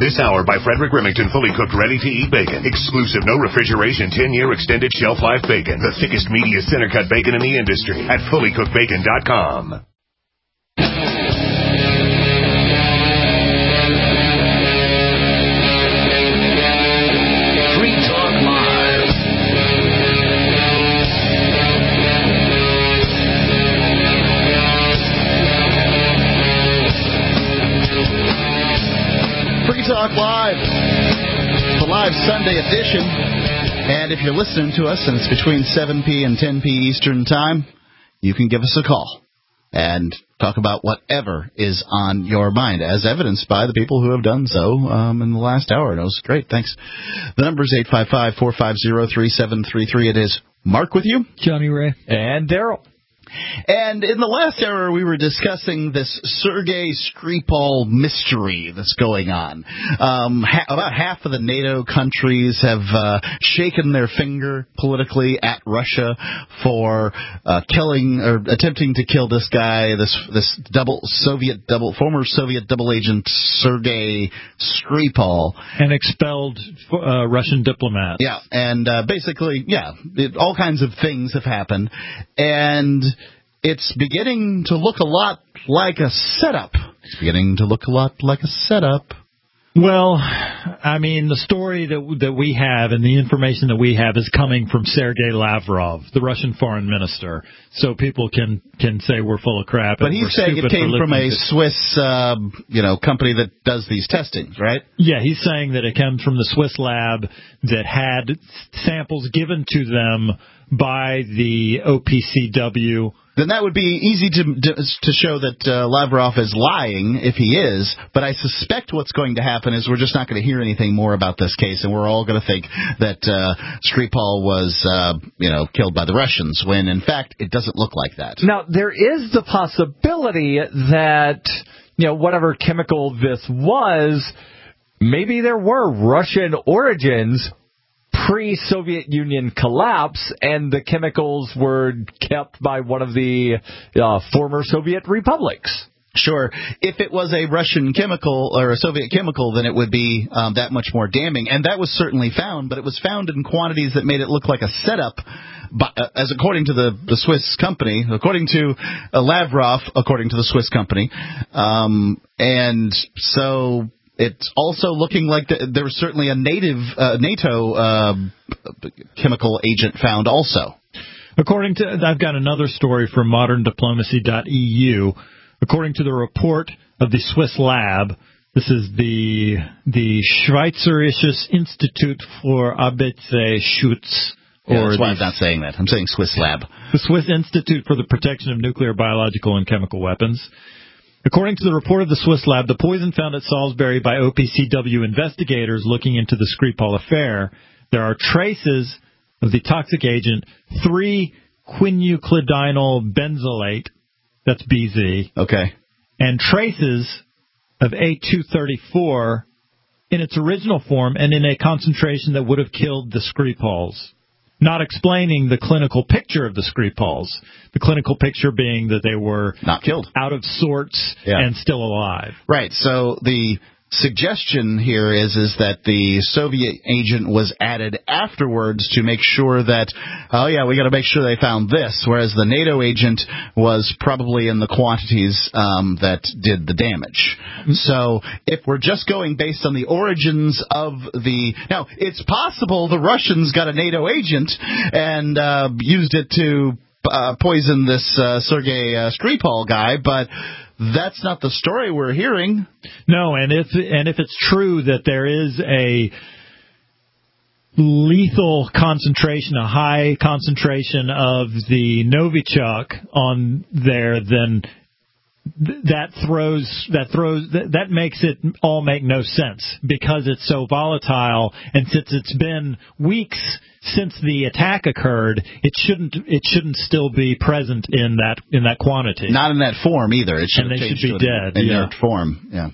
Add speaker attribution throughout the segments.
Speaker 1: This hour by Frederick Remington, fully cooked, ready-to-eat bacon. Exclusive, no refrigeration, 10-year extended shelf life bacon. The thickest, meatiest center-cut bacon in the industry at fullycookedbacon.com.
Speaker 2: Free Talk Live.
Speaker 3: Free Talk Live, the live Sunday edition. And if you're listening to us and it's between 7p and 10p Eastern Time, you can give us a call and talk about whatever is on your mind, as evidenced by the people who have done so in the last hour. And it was great. Thanks. The number is 855-450-3733. It is Mark with you,
Speaker 4: Johnny Ray, and Daryl.
Speaker 3: And in the last hour, we were discussing this Sergei Skripal mystery that's going on. About half of the NATO countries have shaken their finger politically at Russia for killing or attempting to kill this guy, this former Soviet double agent Sergei Skripal,
Speaker 4: and expelled Russian diplomats.
Speaker 3: Yeah, and basically, all kinds of things have happened, and it's beginning to look a lot like a setup.
Speaker 4: Well, I mean, the story that we have and the information that we have is coming from Sergei Lavrov, the Russian foreign minister. So people can say we're full of crap.
Speaker 3: But he's saying it came from a Swiss, company that does these testings, right?
Speaker 4: Yeah, he's saying that it comes from the Swiss lab that had samples given to them by the OPCW.
Speaker 3: Then that would be easy to show that Lavrov is lying, if he is. But I suspect what's going to happen is we're just not going to hear anything more about this case, and we're all going to think that Skripal was, killed by the Russians, when in fact it doesn't look like that.
Speaker 5: Now, there is the possibility that, whatever chemical this was, maybe there were Russian origins pre-Soviet Union collapse, and the chemicals were kept by one of the former Soviet republics.
Speaker 3: Sure. If it was a Russian chemical or a Soviet chemical, then it would be that much more damning. And that was certainly found, but it was found in quantities that made it look like a setup, as according to the Swiss company, according to Lavrov, according to the Swiss company. And so it's also looking like there was certainly a NATO chemical agent found also.
Speaker 4: I've got another story from moderndiplomacy.eu. According to the report of the Swiss lab, this is the Schweizerisches Institut für Arbeitsschutz.
Speaker 3: That's why I'm not saying that. I'm saying Swiss lab.
Speaker 4: The Swiss Institute for the Protection of Nuclear, Biological, and Chemical Weapons. According to the report of the Swiss lab, the poison found at Salisbury by OPCW investigators looking into the Skripal affair, there are traces of the toxic agent 3-quinculidinyl benzylate, that's BZ,
Speaker 3: okay,
Speaker 4: and traces of A234 in its original form and in a concentration that would have killed the Skripals. Not explaining the clinical picture of the Skripals. The clinical picture being that they were
Speaker 3: not killed,
Speaker 4: out of sorts, and still alive.
Speaker 3: Right. So the suggestion here is that the Soviet agent was added afterwards to make sure that, we got to make sure they found this, whereas the NATO agent was probably in the quantities that did the damage. Mm-hmm. So if we're just going based on the origins of now, it's possible the Russians got a NATO agent and used it to poison this Sergei Skripal guy, but that's not the story we're hearing.
Speaker 4: No, and if it's true that there is a lethal concentration, a high concentration of the Novichok on there, then that makes it all make no sense, because it's so volatile, and since it's been weeks since the attack occurred, it shouldn't still be present in that quantity.
Speaker 3: Not in that form either. It should
Speaker 4: be dead.
Speaker 3: Inert form. Yeah.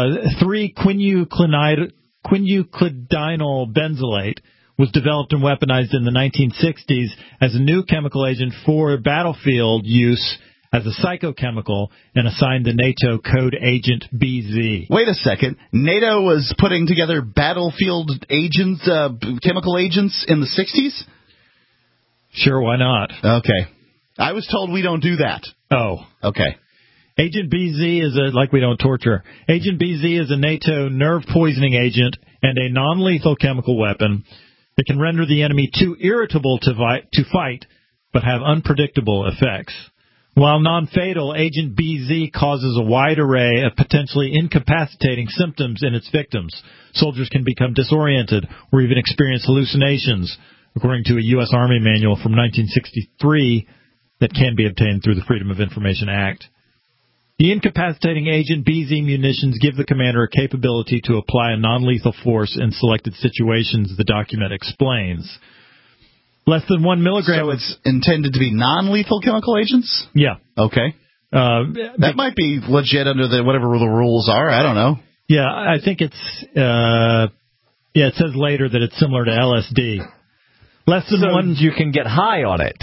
Speaker 4: 3-quinculidinyl benzylate was developed and weaponized in the 1960s as a new chemical agent for battlefield use as a psychochemical and assigned the NATO code agent BZ.
Speaker 3: Wait a second. NATO was putting together battlefield agents, chemical agents in the 60s?
Speaker 4: Sure, why not?
Speaker 3: Okay. I was told we don't do that.
Speaker 4: Oh.
Speaker 3: Okay.
Speaker 4: Agent BZ is like we don't torture. Agent BZ is a NATO nerve poisoning agent and a non-lethal chemical weapon that can render the enemy too irritable to fight, but have unpredictable effects. While non-fatal, Agent BZ causes a wide array of potentially incapacitating symptoms in its victims. Soldiers can become disoriented or even experience hallucinations, according to a U.S. Army manual from 1963 that can be obtained through the Freedom of Information Act. The incapacitating Agent BZ munitions give the commander a capability to apply a non-lethal force in selected situations, the document explains. Less than 1 milligram.
Speaker 3: So it's intended to be non-lethal chemical agents?
Speaker 4: Yeah.
Speaker 3: Okay. That might be legit under whatever the rules are. I don't know.
Speaker 4: Yeah, I think it's, it says later that it's similar to LSD. Less than one.
Speaker 5: You can get high on it.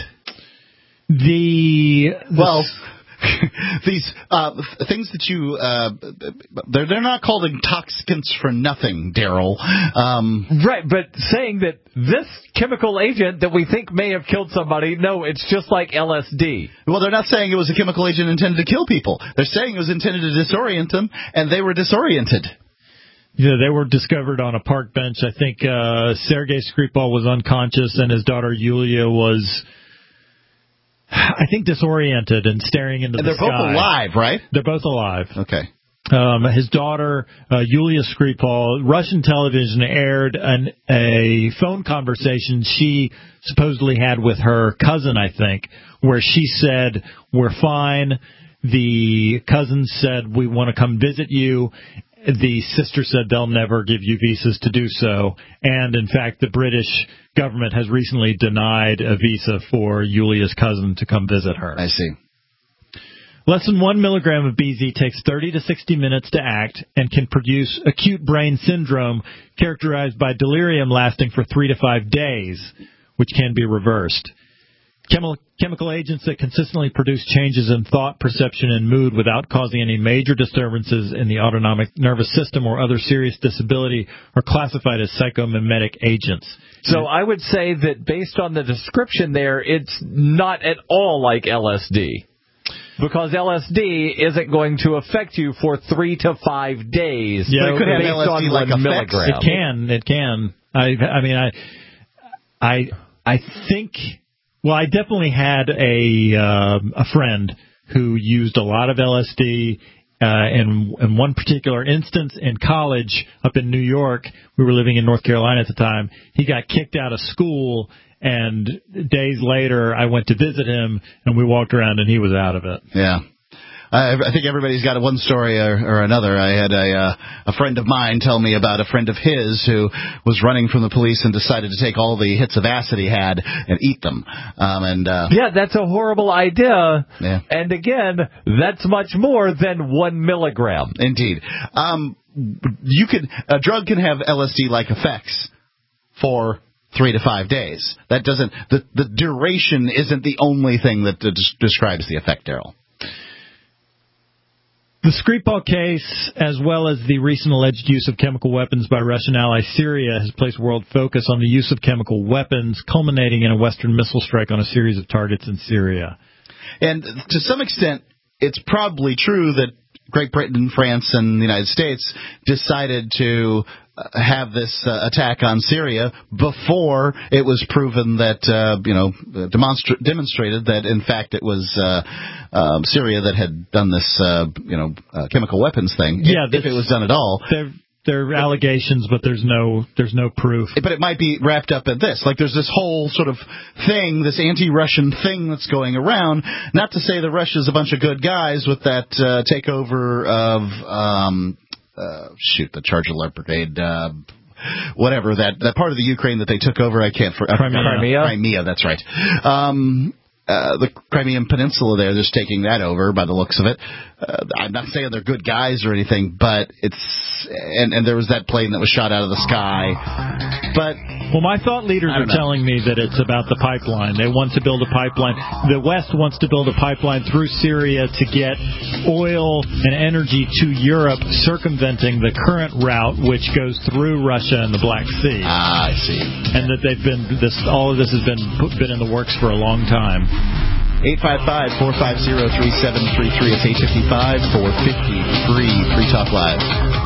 Speaker 3: These things that you they're not called intoxicants for nothing, Daryl.
Speaker 5: Right, but saying that this chemical agent that we think may have killed somebody, no, it's just like LSD.
Speaker 3: Well, they're not saying it was a chemical agent intended to kill people. They're saying it was intended to disorient them, and they were disoriented.
Speaker 4: Yeah, they were discovered on a park bench. I think Sergei Skripal was unconscious, and his daughter Yulia was, I think, disoriented and staring into the sky.
Speaker 3: And they're both alive, right?
Speaker 4: They're both alive.
Speaker 3: Okay.
Speaker 4: His daughter, Yulia Skripal, Russian television aired a phone conversation she supposedly had with her cousin, I think, where she said, "We're fine." The cousin said, "We want to come visit you." The sister said they'll never give you visas to do so. And, in fact, the British government has recently denied a visa for Yulia's cousin to come visit her.
Speaker 3: I see.
Speaker 4: Less than 1 milligram of BZ takes 30 to 60 minutes to act and can produce acute brain syndrome characterized by delirium lasting for 3 to 5 days, which can be reversed. Chemical agents that consistently produce changes in thought, perception, and mood without causing any major disturbances in the autonomic nervous system or other serious disability are classified as psychomimetic agents.
Speaker 5: So I would say that based on the description there, it's not at all like LSD. Because LSD isn't going to affect you for 3 to 5 days.
Speaker 3: Yeah, it could have LSD like effects.
Speaker 4: It can. I think. Well, I definitely had a friend who used a lot of LSD. In one particular instance in college up in New York, we were living in North Carolina at the time. He got kicked out of school, and days later I went to visit him, and we walked around, and he was out of it.
Speaker 3: Yeah. I think everybody's got one story or another. I had a friend of mine tell me about a friend of his who was running from the police and decided to take all the hits of acid he had and eat them.
Speaker 5: Yeah, that's a horrible idea.
Speaker 3: Yeah.
Speaker 5: And again, that's much more than 1 milligram.
Speaker 3: Indeed. A drug can have LSD-like effects for 3 to 5 days. That doesn't. The duration isn't the only thing that describes the effect, Daryl.
Speaker 4: The Skripal case, as well as the recent alleged use of chemical weapons by Russian ally Syria, has placed world focus on the use of chemical weapons, culminating in a Western missile strike on a series of targets in Syria.
Speaker 3: And to some extent, it's probably true that Great Britain, France, and the United States decided to have this attack on Syria before it was proven that, demonstrated that, in fact, it was Syria that had done this, chemical weapons thing.
Speaker 4: Yeah,
Speaker 3: if it was done at all.
Speaker 4: There are allegations, but there's no proof.
Speaker 3: But it might be wrapped up in this. Like, there's this whole sort of thing, this anti-Russian thing that's going around. Not to say that Russia's a bunch of good guys with that takeover of the Charge Alert Brigade, whatever, that part of the Ukraine that they took over. Crimea, that's right. The Crimean Peninsula there, they're just taking that over by the looks of it. I'm not saying they're good guys or anything, but and there was that plane that was shot out of the sky. But
Speaker 4: Well, my thought leaders are telling me that it's about the pipeline. They want to build a pipeline. The West wants to build a pipeline through Syria to get oil and energy to Europe, circumventing the current route, which goes through Russia and the Black Sea.
Speaker 3: Ah, I see.
Speaker 4: And that all of this has been in the works for a long time.
Speaker 3: 855-450-3733. It's 855-450-FREE. Free Talk Live.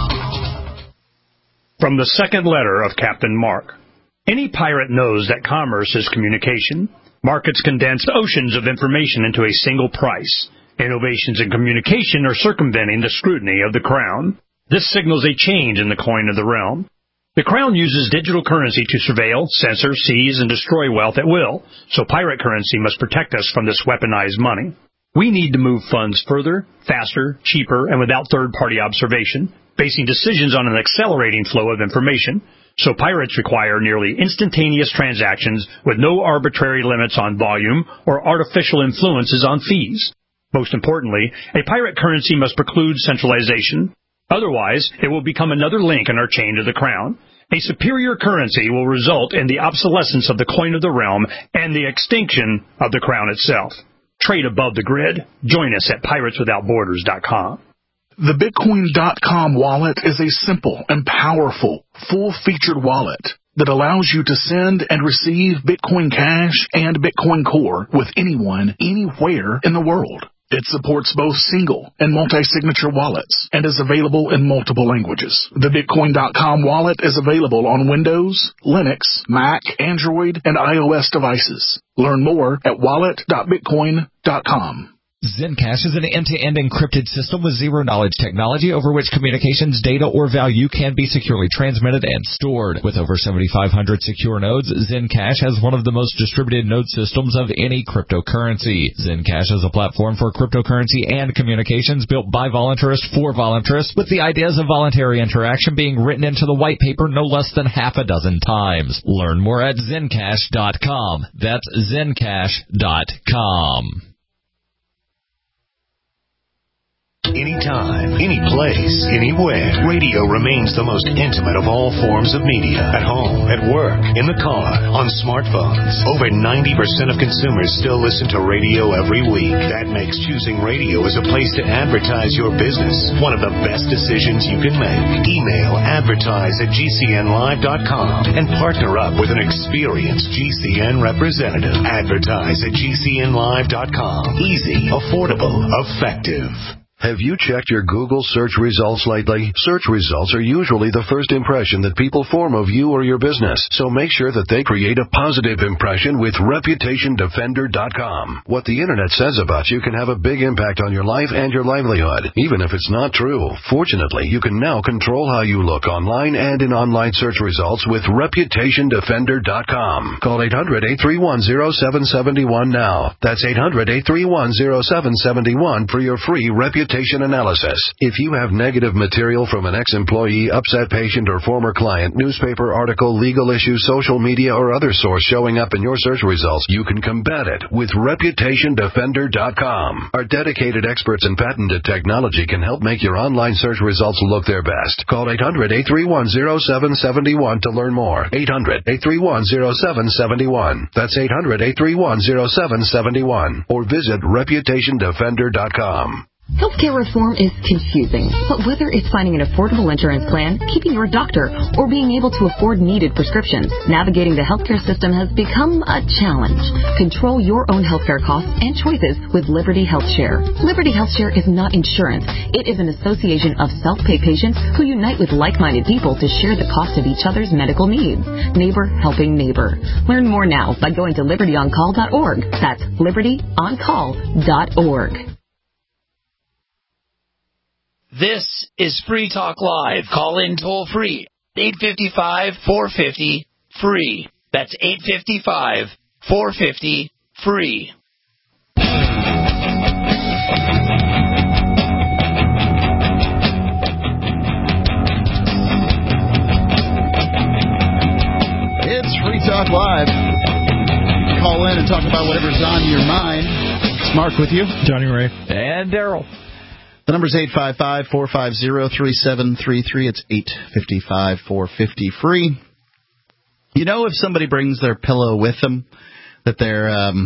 Speaker 2: From the second letter of Captain Mark. Any pirate knows that commerce is communication. Markets condense oceans of information into a single price. Innovations in communication are circumventing the scrutiny of the Crown. This signals a change in the coin of the realm. The Crown uses digital currency to surveil, censor, seize, and destroy wealth at will, so pirate currency must protect us from this weaponized money. We need to move funds further, faster, cheaper, and without third-party observation, basing decisions on an accelerating flow of information. So pirates require nearly instantaneous transactions with no arbitrary limits on volume or artificial influences on fees. Most importantly, a pirate currency must preclude centralization. Otherwise, it will become another link in our chain to the Crown. A superior currency will result in the obsolescence of the coin of the realm and the extinction of the Crown itself. Trade above the grid. Join us at pirateswithoutborders.com.
Speaker 6: The Bitcoin.com wallet is a simple and powerful, full-featured wallet that allows you to send and receive Bitcoin Cash and Bitcoin Core with anyone, anywhere in the world. It supports both single and multi-signature wallets and is available in multiple languages. The Bitcoin.com wallet is available on Windows, Linux, Mac, Android, and iOS devices. Learn more at wallet.bitcoin.com.
Speaker 5: Zencash is an end-to-end encrypted system with zero-knowledge technology over which communications, data, or value can be securely transmitted and stored. With over 7,500 secure nodes, Zencash has one of the most distributed node systems of any cryptocurrency. Zencash is a platform for cryptocurrency and communications built by voluntarists for voluntarists, with the ideas of voluntary interaction being written into the white paper no less than half a dozen times. Learn more at Zencash.com. That's Zencash.com.
Speaker 1: Anytime, any place, anywhere. Radio remains the most intimate of all forms of media. At home, at work, in the car, on smartphones. Over 90% of consumers still listen to radio every week. That makes choosing radio as a place to advertise your business one of the best decisions you can make. Email advertise@gcnlive.com and partner up with an experienced GCN representative. Advertise@gcnlive.com. Easy, affordable, effective.
Speaker 7: Have you checked your Google search results lately? Search results are usually the first impression that people form of you or your business, so make sure that they create a positive impression with ReputationDefender.com. What the Internet says about you can have a big impact on your life and your livelihood, even if it's not true. Fortunately, you can now control how you look online and in online search results with ReputationDefender.com. Call 800-831-0771 now. That's 800-831-0771 for your free reputation analysis. If you have negative material from an ex-employee, upset patient, or former client, newspaper article, legal issue, social media, or other source showing up in your search results, you can combat it with ReputationDefender.com. Our dedicated experts in patented technology can help make your online search results look their best. Call 800-831-0771 to learn more. 800-831-0771. That's 800-831-0771. Or visit ReputationDefender.com.
Speaker 8: Healthcare reform is confusing, but whether it's finding an affordable insurance plan, keeping your doctor, or being able to afford needed prescriptions, navigating the healthcare system has become a challenge. Control your own healthcare costs and choices with Liberty HealthShare. Liberty HealthShare is not insurance. It is an association of self-pay patients who unite with like-minded people to share the cost of each other's medical needs. Neighbor helping neighbor. Learn more now by going to libertyoncall.org. That's libertyoncall.org.
Speaker 9: This is Free Talk Live. Call in toll free. 855-450-FREE. That's 855-450-FREE.
Speaker 3: It's Free Talk Live. Call in and talk about whatever's on your mind. It's Mark with you.
Speaker 4: Johnny Ray.
Speaker 5: And Daryl.
Speaker 3: The number's 855-450-3733. It's 855-450-FREE. You know, if somebody brings their pillow with them, that they're,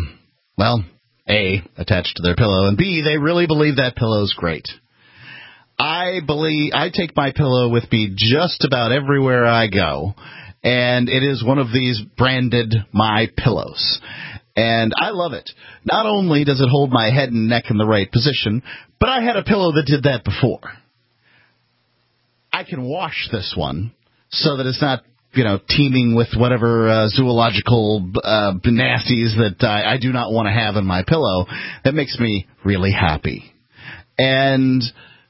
Speaker 3: A, attached to their pillow, and B, they really believe that pillow's great. I take my pillow with me just about everywhere I go, and it is one of these branded My Pillows. And I love it. Not only does it hold my head and neck in the right position, but I had a pillow that did that before. I can wash this one so that it's not, teeming with whatever zoological nasties that I do not want to have in my pillow. That makes me really happy. And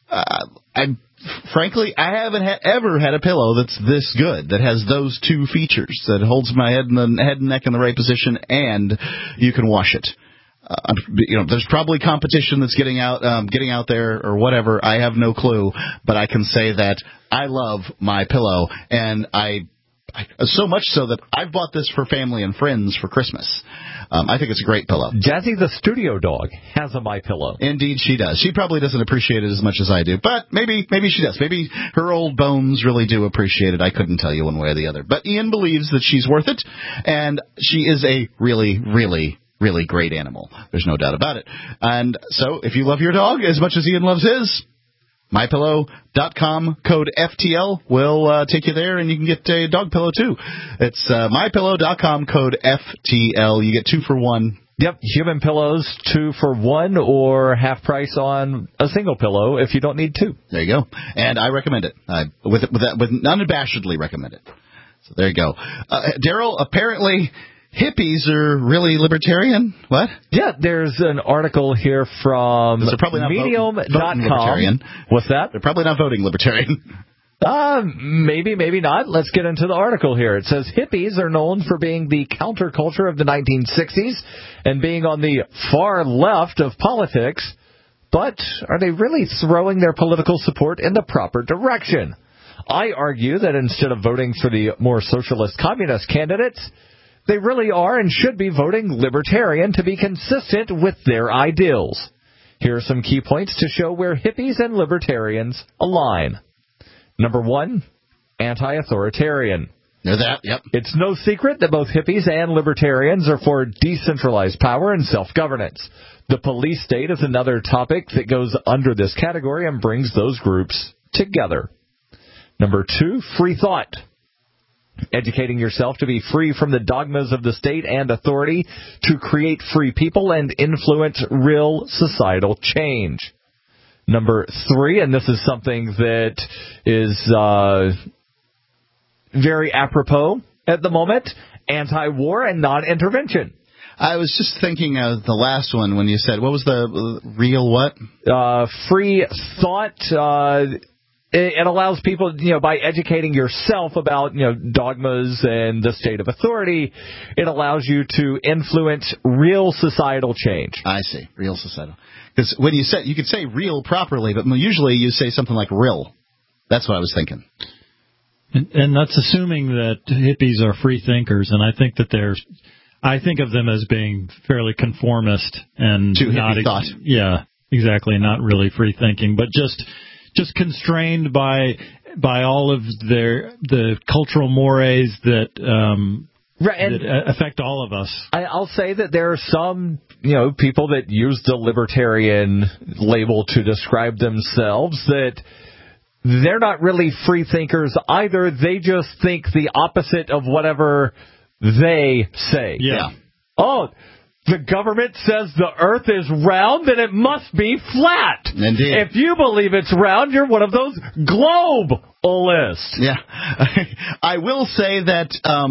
Speaker 3: frankly, I haven't ever had a pillow that's this good, that has those two features, that holds my head and neck in the right position, and you can wash it. There's probably competition that's getting out there or whatever. I have no clue, but I can say that I love my pillow, and I so much so that I've bought this for family and friends for Christmas. I think it's a great pillow.
Speaker 5: Jazzy the studio dog has a My Pillow.
Speaker 3: Indeed, she does. She probably doesn't appreciate it as much as I do, but maybe she does. Maybe her old bones really do appreciate it. I couldn't tell you one way or the other. But Ian believes that she's worth it, and she is a really, really, really great animal. There's no doubt about it. And so, if you love your dog as much as Ian loves his, MyPillow.com, code FTL will take you there, and you can get a dog pillow, too. It's MyPillow.com, code FTL. You get 2 for 1.
Speaker 5: Yep, human pillows, 2 for 1, or half price on a single pillow if you don't need 2.
Speaker 3: There you go. And I recommend it. With unabashedly recommend it. So there you go. Daryl, apparently hippies are really libertarian. What?
Speaker 5: Yeah, there's an article here from Medium.com. What's that?
Speaker 3: They're probably not voting libertarian.
Speaker 5: Maybe not. Let's get into the article here. It says hippies are known for being the counterculture of the 1960s and being on the far left of politics, but are they really throwing their political support in the proper direction? I argue that instead of voting for the more socialist communist candidates, they really are and should be voting libertarian to be consistent with their ideals. Here are some key points to show where hippies and libertarians align. Number 1, anti-authoritarian.
Speaker 3: Know that, yep.
Speaker 5: It's no secret that both hippies and libertarians are for decentralized power and self-governance. The police state is another topic that goes under this category and brings those groups together. Number 2, free thought. Educating yourself to be free from the dogmas of the state and authority to create free people and influence real societal change. Number 3, and this is something that is very apropos at the moment, anti-war and non-intervention.
Speaker 3: I was just thinking of the last one when you said, what was the real what?
Speaker 5: Free thought. It allows people, by educating yourself about, dogmas and the state of authority, it allows you to influence real societal change.
Speaker 3: I see. Real societal. Because when you could say real properly, but usually you say something like real. That's what I was thinking.
Speaker 4: And that's assuming that hippies are free thinkers, and I think that I think of them as being fairly conformist and
Speaker 3: to hippie thought.
Speaker 4: Yeah, exactly. Not really free thinking, but just constrained by all of the cultural mores that affect all of us.
Speaker 5: I'll say that there are some people that use the libertarian label to describe themselves that they're not really free thinkers either. They just think the opposite of whatever they say.
Speaker 4: Yeah.
Speaker 5: Oh, the government says the earth is round, then it must be flat.
Speaker 3: Indeed.
Speaker 5: If you believe it's round, you're one of those globalists.
Speaker 3: Yeah. I will say that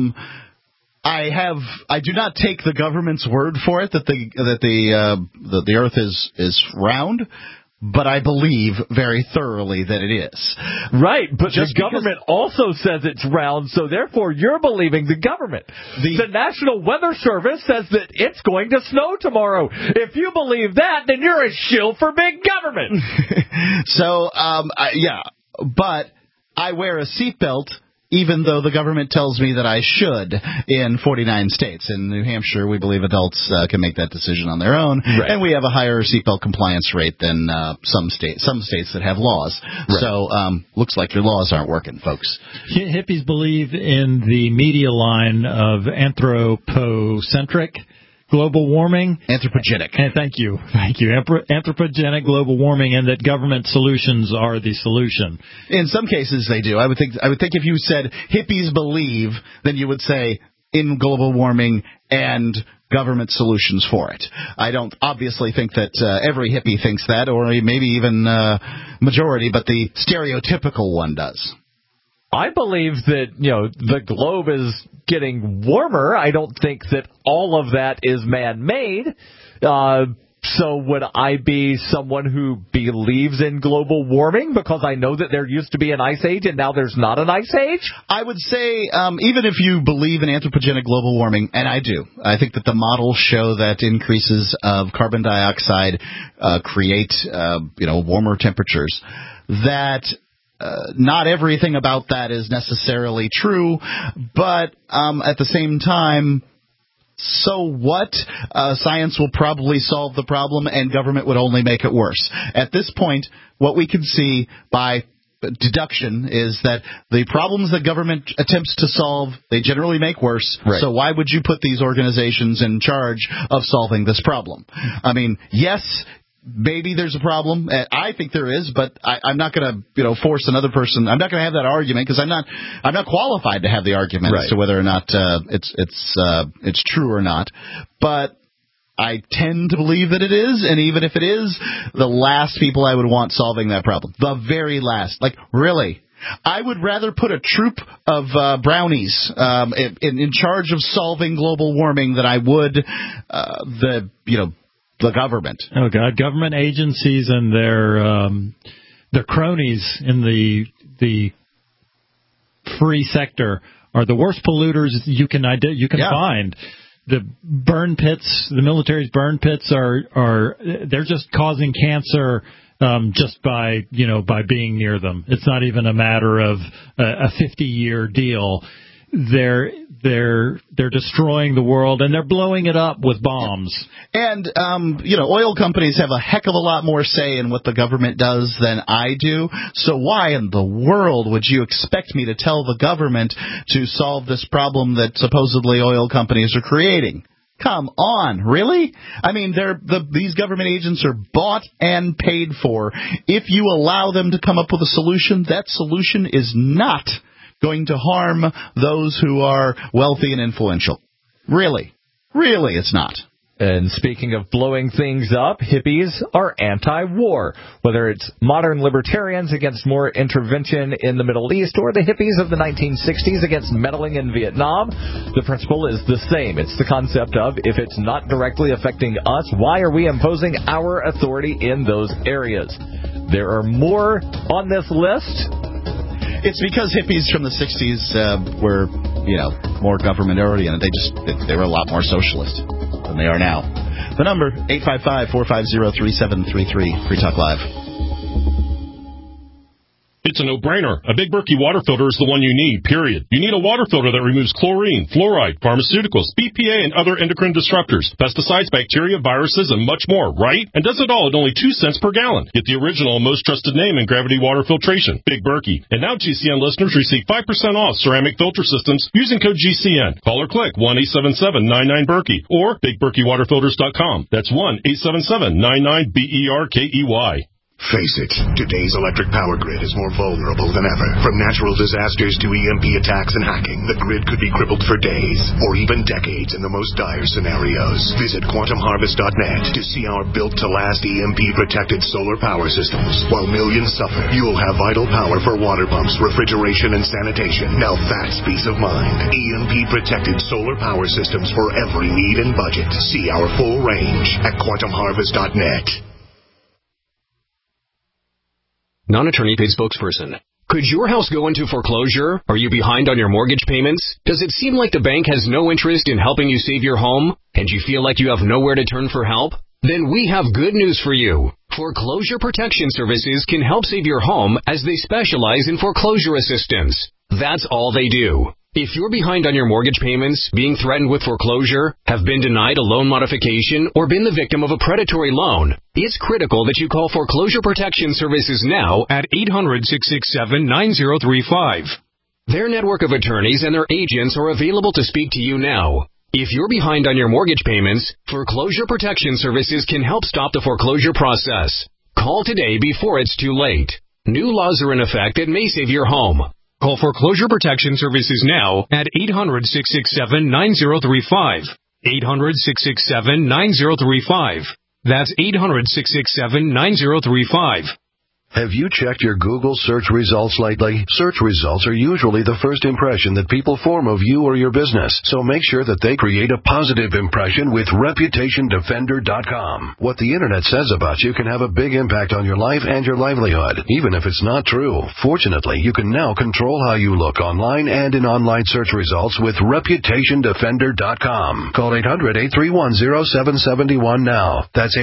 Speaker 3: I do not take the government's word for it that the earth is round. But I believe very thoroughly that it is.
Speaker 5: Right, but the government also says it's round, so therefore you're believing the government. The National Weather Service says that it's going to snow tomorrow. If you believe that, then you're a shill for big government.
Speaker 3: So, but I wear a seatbelt even though the government tells me that I should in 49 states. In New Hampshire, we believe adults can make that decision on their own, and we have a higher seatbelt compliance rate than some states that have laws. Right. So looks like your laws aren't working, folks.
Speaker 4: Hippies believe in the media line of anthropocentric global warming.
Speaker 3: Anthropogenic.
Speaker 4: And thank you. Anthropogenic global warming, and that government solutions are the solution.
Speaker 3: In some cases, they do. I would think if you said hippies believe, then you would say in global warming and government solutions for it. I don't obviously think that every hippie thinks that, or maybe even majority, but the stereotypical one does.
Speaker 5: I believe that, the globe is getting warmer. I don't think that all of that is man-made. So would I be someone who believes in global warming because I know that there used to be an ice age and now there's not an ice age?
Speaker 3: I would say even if you believe in anthropogenic global warming, and I do, I think that the models show that increases of carbon dioxide create warmer temperatures, that not everything about that is necessarily true, but at the same time, so what? Science will probably solve the problem, and government would only make it worse. At this point, what we can see by deduction is that the problems that government attempts to solve, they generally make worse. Right. So why would you put these organizations in charge of solving this problem? I mean, yes, maybe there's a problem. I think there is, but I'm not going to, force another person. I'm not going to have that argument because I'm not qualified to have the argument as to whether or not it's true or not. But I tend to believe that it is, and even if it is, the last people I would want solving that problem, the very last, really. I would rather put a troop of brownies in charge of solving global warming than I would the government. Oh God, government agencies and their cronies in the free sector are the worst polluters you can find. The burn pits, the military's burn pits they're just causing cancer just by being near them. It's not even a matter of a 50-year deal. They're destroying the world, and they're blowing it up with bombs. And, oil companies have a heck of a lot more say in what the government does than I do. So why in the world would you expect me to tell the government to solve this problem that supposedly oil companies are creating? Come on, really? I mean, these government agents are bought and paid for. If you allow them to come up with a solution, that solution is not going to harm those who are wealthy and influential. Really, it's not.
Speaker 5: And speaking of blowing things up, hippies are anti-war. Whether it's modern libertarians against more intervention in the Middle East or the hippies of the 1960s against meddling in Vietnam, the principle is the same. It's the concept of, if it's not directly affecting us, why are we imposing our authority in those areas? There are more on this list.
Speaker 3: It's because hippies from the 60s were, more government-oriented. They were a lot more socialist than they are now. The number, 855-450-3733, Free Talk Live.
Speaker 10: It's a no-brainer. A Big Berkey water filter is the one you need, period. You need a water filter that removes chlorine, fluoride, pharmaceuticals, BPA, and other endocrine disruptors, pesticides, bacteria, viruses, and much more, right? And does it all at only 2 cents per gallon. Get the original and most trusted name in gravity water filtration, Big Berkey. And now GCN listeners receive 5% off ceramic filter systems using code GCN. Call or click 1-877-99-BERKEY or BigBerkeyWaterFilters.com. That's 1-877-99-BERKEY.
Speaker 1: Face it, today's electric power grid is more vulnerable than ever. From natural disasters to EMP attacks and hacking, the grid could be crippled for days or even decades in the most dire scenarios. Visit QuantumHarvest.net to see our built-to-last EMP-protected solar power systems. While millions suffer, you will have vital power for water pumps, refrigeration, and sanitation. Now that's peace of mind. EMP-protected solar power systems for every need and budget. See our full range at QuantumHarvest.net.
Speaker 11: Non-attorney paid spokesperson. Could your house go into foreclosure? Are you behind on your mortgage payments? Does it seem like the bank has no interest in helping you save your home? And you feel like you have nowhere to turn for help? Then we have good news for you. Foreclosure Protection Services can help save your home as they specialize in foreclosure assistance. That's all they do. If you're behind on your mortgage payments, being threatened with foreclosure, have been denied a loan modification, or been the victim of a predatory loan, it's critical that you call Foreclosure Protection Services now at 800-667-9035. Their network of attorneys and their agents are available to speak to you now. If you're behind on your mortgage payments, Foreclosure Protection Services can help stop the foreclosure process. Call today before it's too late. New laws are in effect that may save your home. Call Foreclosure Protection Services now at 800-667-9035. 800-667-9035. That's 800-667-9035.
Speaker 7: Have you checked your Google search results lately? Search results are usually the first impression that people form of you or your business, so make sure that they create a positive impression with ReputationDefender.com. What the Internet says about you can have a big impact on your life and your livelihood, even if it's not true. Fortunately, you can now control how you look online and in online search results with ReputationDefender.com. Call 800-831-0771 now. That's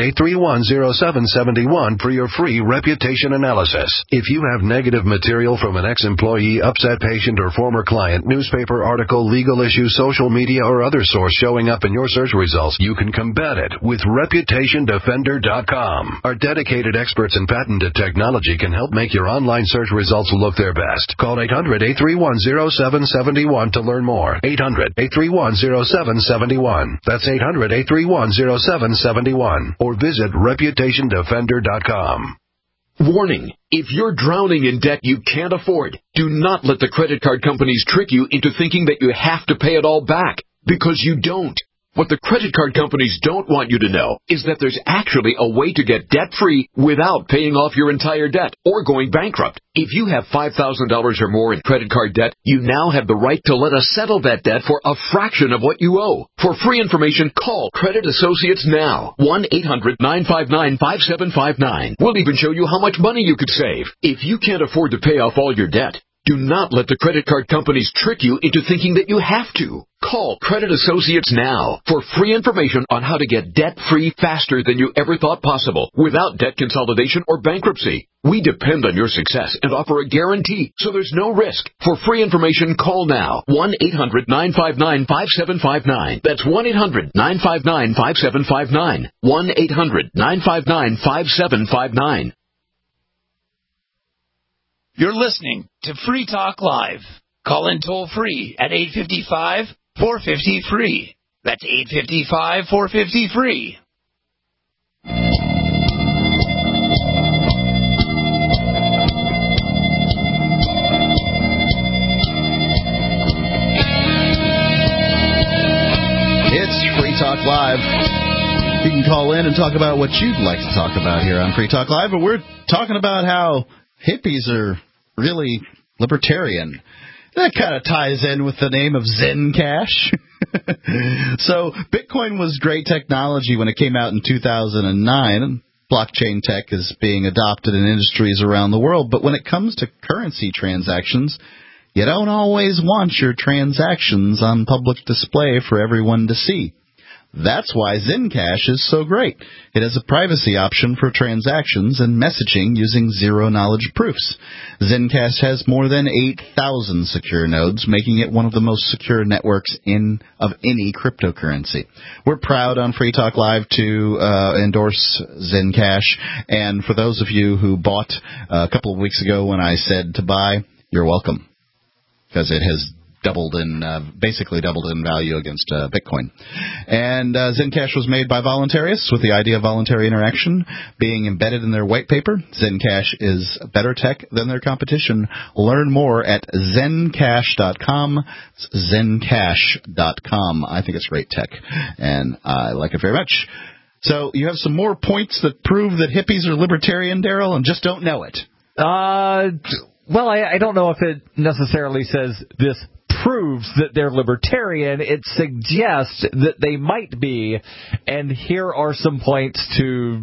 Speaker 7: 800-831-0771 for your free reputation analysis. If you have negative material from an ex-employee, upset patient, or former client, newspaper article, legal issue, social media, or other source showing up in your search results, you can combat it with ReputationDefender.com. Our dedicated experts in patented technology can help make your online search results look their best. Call 800-831-0771 to learn more. 800-831-0771. That's 800-831-0771. Or visit ReputationDefender.com.
Speaker 12: Warning, if you're drowning in debt you can't afford, do not let the credit card companies trick you into thinking that you have to pay it all back, because you don't. What the credit card companies don't want you to know is that there's actually a way to get debt-free without paying off your entire debt or going bankrupt. If you have $5,000 or more in credit card debt, you now have the right to let us settle that debt for a fraction of what you owe. For free information, call Credit Associates now. 1-800-959-5759. We'll even show you how much money you could save. If you can't afford to pay off all your debt, do not let the credit card companies trick you into thinking that you have to. Call Credit Associates now for free information on how to get debt-free faster than you ever thought possible without debt consolidation or bankruptcy. We depend on your success and offer a guarantee, so there's no risk. For free information, call now. 1-800-959-5759. That's 1-800-959-5759. 1-800-959-5759.
Speaker 9: You're listening to Free Talk Live. Call in toll free at 855-450-FREE. That's 855-450-FREE.
Speaker 3: It's Free Talk Live. You can call in and talk about what you'd like to talk about here on Free Talk Live, but we're talking about how hippies are really libertarian. That kind of ties in with the name of Zencash. So Bitcoin was great technology when it came out in 2009, and blockchain tech is being adopted in industries around the world. But when it comes to currency transactions, you don't always want your transactions on public display for everyone to see. That's why Zencash is so great. It has a privacy option for transactions and messaging using zero-knowledge proofs. Zencash has more than 8,000 secure nodes, making it one of the most secure networks of any cryptocurrency. We're proud on Free Talk Live to endorse Zencash, and for those of you who bought a couple of weeks ago when I said to buy, you're welcome, because it has basically doubled in value against Bitcoin. And Zencash was made by Voluntarius with the idea of voluntary interaction being embedded in their white paper. Zencash is better tech than their competition. Learn more at Zencash.com. Zencash.com. I think it's great tech, and I like it very much. So you have some more points that prove that hippies are libertarian, Daryl, and just don't know it.
Speaker 5: Well, I don't know if it necessarily says this proves that they're libertarian. It suggests that they might be, and here are some points to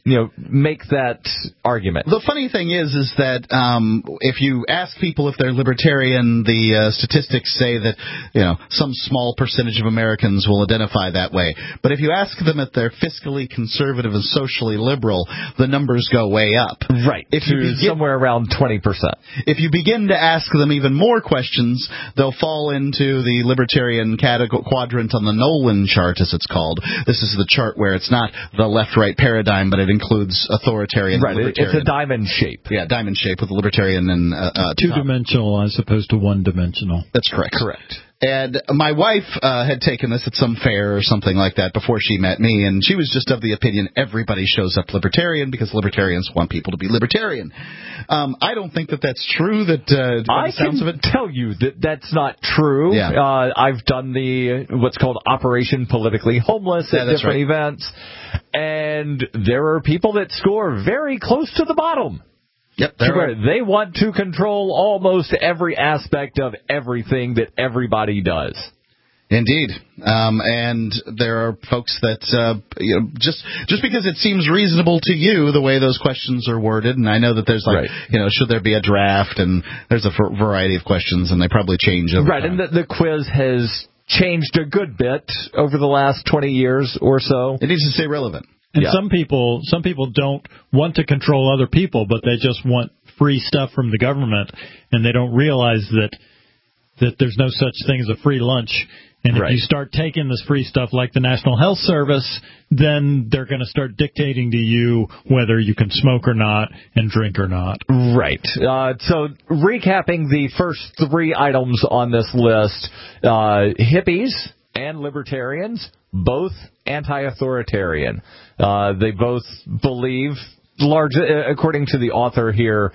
Speaker 5: make that argument.
Speaker 3: The funny thing is that if you ask people if they're libertarian, the statistics say that some small percentage of Americans will identify that way. But if you ask them if they're fiscally conservative and socially liberal, the numbers go way up.
Speaker 5: Right. Somewhere around 20%.
Speaker 3: If you begin to ask them even more questions, they'll fall into the libertarian quadrant on the Nolan chart, as it's called. This is the chart where it's not the left-right paradigm, but it includes authoritarian and libertarian.
Speaker 5: It's a diamond shape.
Speaker 3: Yeah, diamond shape with libertarian and
Speaker 4: two-dimensional as opposed to one-dimensional.
Speaker 3: That's correct.
Speaker 5: Correct.
Speaker 3: And my wife had taken this at some fair or something like that before she met me, and she was just of the opinion everybody shows up libertarian because libertarians want people to be libertarian. I don't think that that's true.
Speaker 5: I can tell you that that's not true.
Speaker 3: Yeah.
Speaker 5: I've done what's called Operation Politically Homeless at different events, and there are people that score very close to the bottom.
Speaker 3: Yep,
Speaker 5: where they want to control almost every aspect of everything that everybody does.
Speaker 3: Indeed. And there are folks that, just because it seems reasonable to you the way those questions are worded, and I know that there's should there be a draft, and there's a variety of questions, and they probably change over time.
Speaker 5: And the quiz has changed a good bit over the last 20 years or so.
Speaker 3: It needs to stay relevant.
Speaker 4: And some people don't want to control other people, but they just want free stuff from the government, and they don't realize that there's no such thing as a free lunch. And if you start taking this free stuff like the National Health Service, then they're going to start dictating to you whether you can smoke or not and drink or not.
Speaker 5: Right. So recapping the first three items on this list, hippies and libertarians, both anti-authoritarian. They both believe, according to the author here,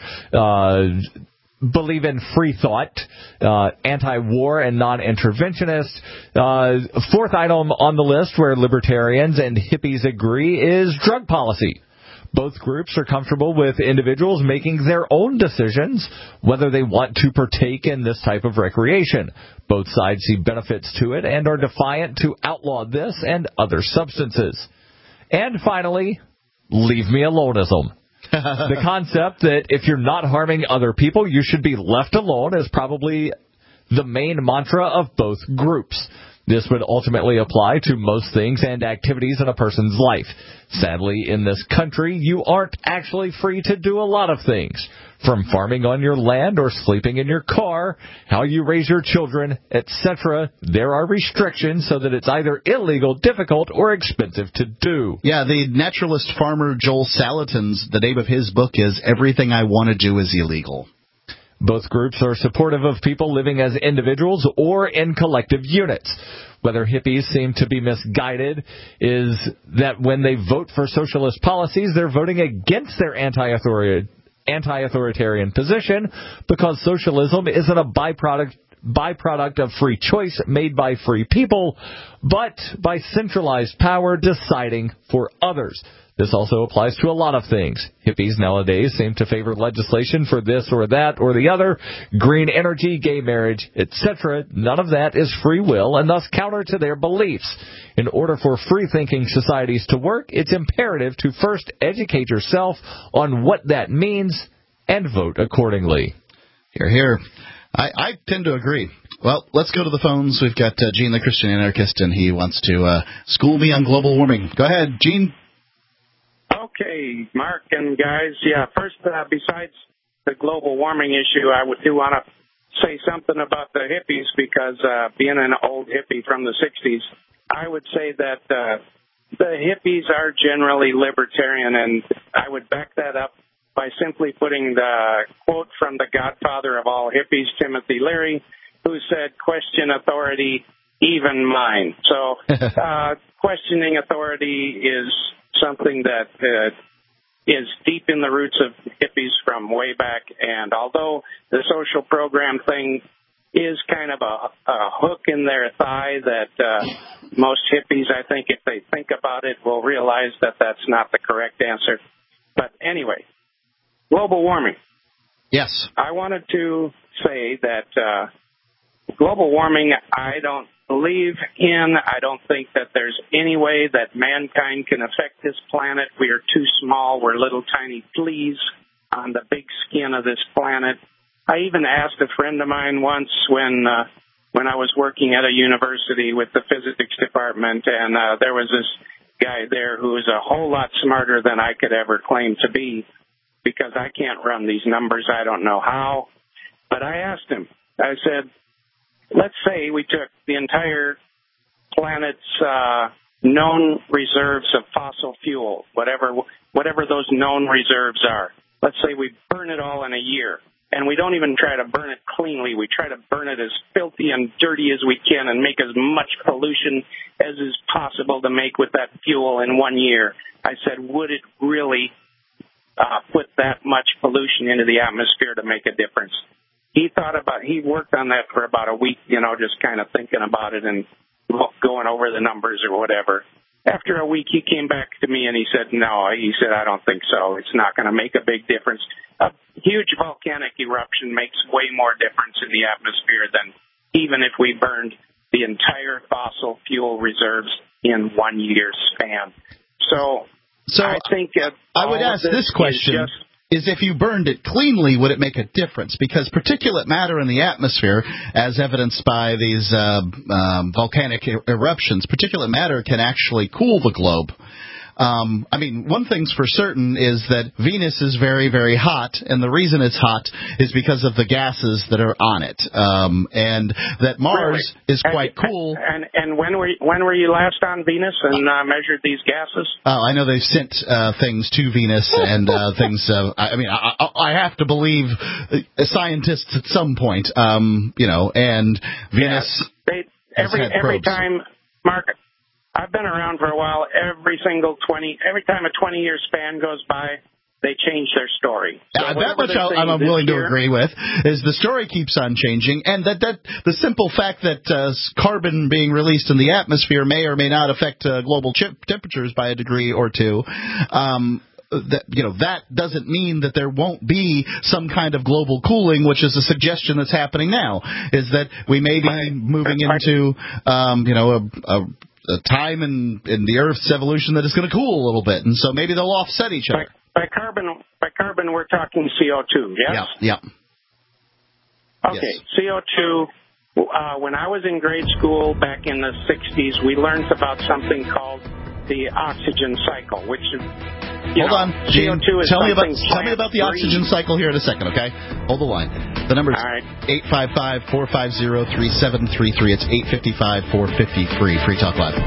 Speaker 5: believe in free thought, anti-war and non-interventionist. Fourth item on the list where libertarians and hippies agree is drug policy. Both groups are comfortable with individuals making their own decisions whether they want to partake in this type of recreation. Both sides see benefits to it and are defiant to outlaw this and other substances. And finally, leave me aloneism. The concept that if you're not harming other people, you should be left alone is probably the main mantra of both groups. This would ultimately apply to most things and activities in a person's life. Sadly, in this country, you aren't actually free to do a lot of things. From farming on your land or sleeping in your car, how you raise your children, etc. There are restrictions so that it's either illegal, difficult, or expensive to do.
Speaker 3: Yeah, the naturalist farmer Joel Salatin's, the name of his book is Everything I Want to Do is Illegal.
Speaker 5: Both groups are supportive of people living as individuals or in collective units. Whether hippies seem to be misguided is that when they vote for socialist policies, they're voting against their anti-authoritarian position because socialism isn't a byproduct of free choice made by free people, but by centralized power deciding for others. This also applies to a lot of things. Hippies nowadays seem to favor legislation for this or that or the other, green energy, gay marriage, etc. None of that is free will and thus counter to their beliefs. In order for free-thinking societies to work, it's imperative to first educate yourself on what that means and vote accordingly.
Speaker 3: Hear, hear. I tend to agree. Well, let's go to the phones. We've got Gene, the Christian anarchist, and he wants to school me on global warming. Go ahead, Gene.
Speaker 13: Okay, Mark and guys. Yeah, first, besides the global warming issue, I do want to say something about the hippies because being an old hippie from the 60s, I would say that the hippies are generally libertarian, and I would back that up by simply putting the quote from the godfather of all hippies, Timothy Leary, who said, "Question authority, even mine." So questioning authority is something that is deep in the roots of hippies from way back. And although the social program thing is kind of a hook in their thigh that most hippies, I think, if they think about it, will realize that that's not the correct answer. But anyway, global warming.
Speaker 3: Yes.
Speaker 13: I wanted to say that global warming, I don't believe in. I don't think that there's any way that mankind can affect this planet. We are too small. We're little tiny fleas on the big skin of this planet. I even asked a friend of mine once when I was working at a university with the physics department, and there was this guy there who was a whole lot smarter than I could ever claim to be, because I can't run these numbers. I don't know how. But I asked him, I said, let's say we took the entire planet's known reserves of fossil fuel, whatever those known reserves are. Let's say we burn it all in a year. And we don't even try to burn it cleanly. We try to burn it as filthy and dirty as we can and make as much pollution as is possible to make with that fuel in 1 year. I said, would it really put that much pollution into the atmosphere to make a difference? He worked on that for about a week, just kind of thinking about it and going over the numbers or whatever. After a week, he came back to me and he said, no, I don't think so. It's not going to make a big difference. A huge volcanic eruption makes way more difference in the atmosphere than even if we burned the entire fossil fuel reserves in 1 year span. So I think
Speaker 3: I would ask this question. Is if you burned it cleanly, would it make a difference? Because particulate matter in the atmosphere, as evidenced by these volcanic eruptions, particulate matter can actually cool the globe. One thing's for certain is that Venus is very, very hot, and the reason it's hot is because of the gases that are on it, and that Mars is quite cool.
Speaker 13: And when were you last on Venus and measured these gases?
Speaker 3: Oh, I know they've sent things to Venus and things. I have to believe scientists at some point, and Venus.
Speaker 13: Every time, Mark. I've been around for a while. Every time a 20-year span goes by, they change their story. So
Speaker 3: that much I'm willing to agree with, is the story keeps on changing, and that the simple fact that carbon being released in the atmosphere may or may not affect global temperatures by a degree or two. That doesn't mean that there won't be some kind of global cooling, which is a suggestion that's happening now, is that we may be moving into a time in the Earth's evolution that is going to cool a little bit, and so maybe they'll offset each other.
Speaker 13: By carbon, we're talking CO2, yes?
Speaker 3: Yeah.
Speaker 13: Okay,
Speaker 3: yes.
Speaker 13: CO2, when I was in grade school back in the 60s, we learned about something called the oxygen cycle, which
Speaker 3: Hold on, Gene.
Speaker 13: CO2 is
Speaker 3: tell me about the oxygen cycle here in a second, okay? Hold the line. The number is 855-450-3733. It's 855-450-FREE. Free Talk Live.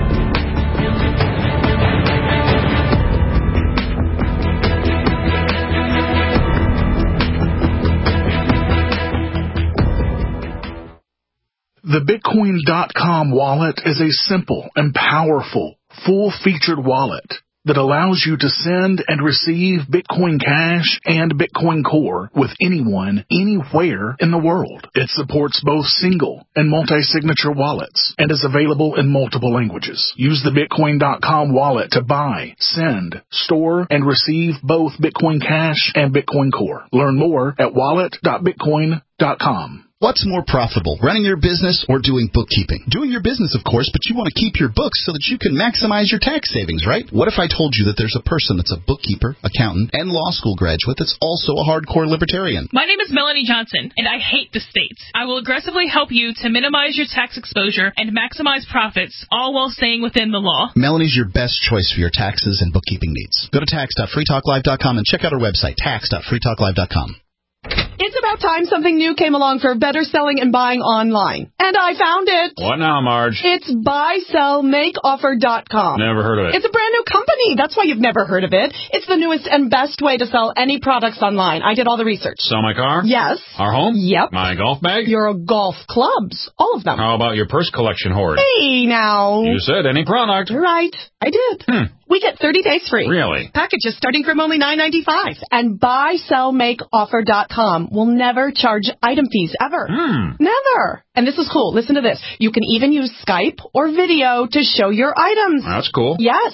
Speaker 6: The Bitcoin.com wallet is a simple and powerful, full-featured wallet that allows you to send and receive Bitcoin Cash and Bitcoin Core with anyone, anywhere in the world. It supports both single and multi-signature wallets and is available in multiple languages. Use the Bitcoin.com wallet to buy, send, store, and receive both Bitcoin Cash and Bitcoin Core. Learn more at wallet.bitcoin.com.
Speaker 3: What's more profitable, running your business or doing bookkeeping? Doing your business, of course, but you want to keep your books so that you can maximize your tax savings, right? What if I told you that there's a person that's a bookkeeper, accountant, and law school graduate that's also a hardcore libertarian?
Speaker 14: My name is Melanie Johnson, and I hate the state. I will aggressively help you to minimize your tax exposure and maximize profits, all while staying within the law.
Speaker 3: Melanie's your best choice for your taxes and bookkeeping needs. Go to tax.freetalklive.com and check out our website, tax.freetalklive.com.
Speaker 15: It's about time something new came along for better selling and buying online. And I found it.
Speaker 16: What now, Marge?
Speaker 15: It's buysellmakeoffer.com.
Speaker 16: Never heard of it.
Speaker 15: It's a brand new company. That's why you've never heard of it. It's the newest and best way to sell any products online. I did all the research.
Speaker 16: Sell my car?
Speaker 15: Yes.
Speaker 16: Our home?
Speaker 15: Yep.
Speaker 16: My golf bag?
Speaker 15: Your golf clubs. All of them.
Speaker 16: How about your purse collection hoard?
Speaker 15: Hey, now.
Speaker 16: You said any product.
Speaker 15: Right. I did. We get 30 days free.
Speaker 16: Really?
Speaker 15: Packages starting from only $9.95. And buysellmakeoffer.com will never charge item fees ever. Never. And this is cool. Listen to this. You can even use Skype or video to show your items.
Speaker 16: That's cool.
Speaker 15: Yes.